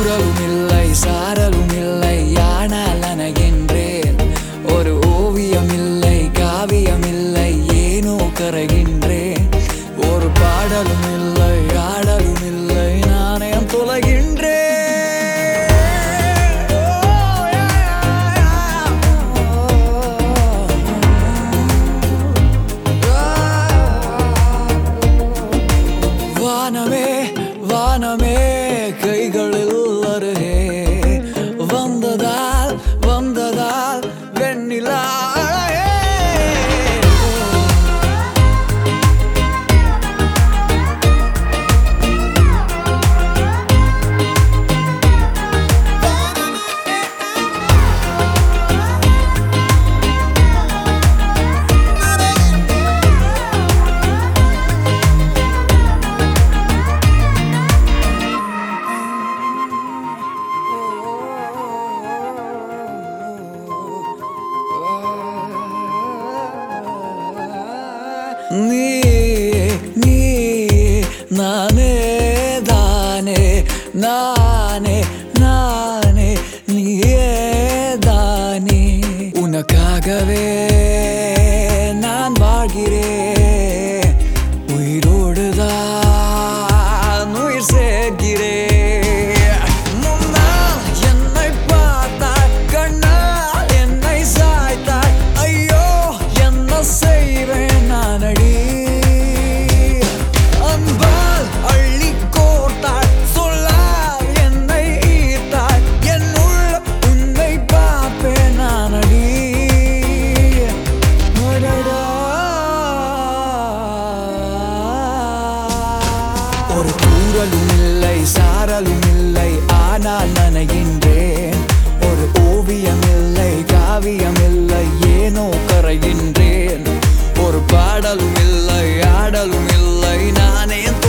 தூறலும் இல்லை சாரலும் இல்லை ஆனால் நனைகின்றேன் ஒரு ஓவியம் இல்லை காவியம் இல்லை ஏனோ கரைகின்றேன் ஒரு பாடலும் இல்லை ஆடலும் இல்லை நானே தொலைகின்றேன் வானமே வானமே கைகளில் அருகே வந்ததால் வந்ததால் வெண்ணிலா நீ நீ நானே தானே நானே நானே நீயே தானே உனக்காகவே நான் வாழ்கிறேன் உயிரோடுதான் உயிர் சேர்க்கிறேன் முன்னால் என்னை பார்த்தாய் கண்ணால் என்னை சாய்த்தாய் ஐயோ என்ன செய்வேன் நானடி அன்பால் அள்ளி கோர்த்தாய் சொல்லால் என்னை ஈர்த்தாய் என்னுள்ள உன்னை பார்ப்பேன் நானடி ஒரு தூறலும் இல்லை சாரலும் இல்லை ஆனால் நனைகின்றேன் ஒரு ஓவியம் இல்லை காவியம் இல்லை ஏனோ கரைகின்றேன் ஒரு பாடலும் இல்லை ஆடலும் இல்லை நானே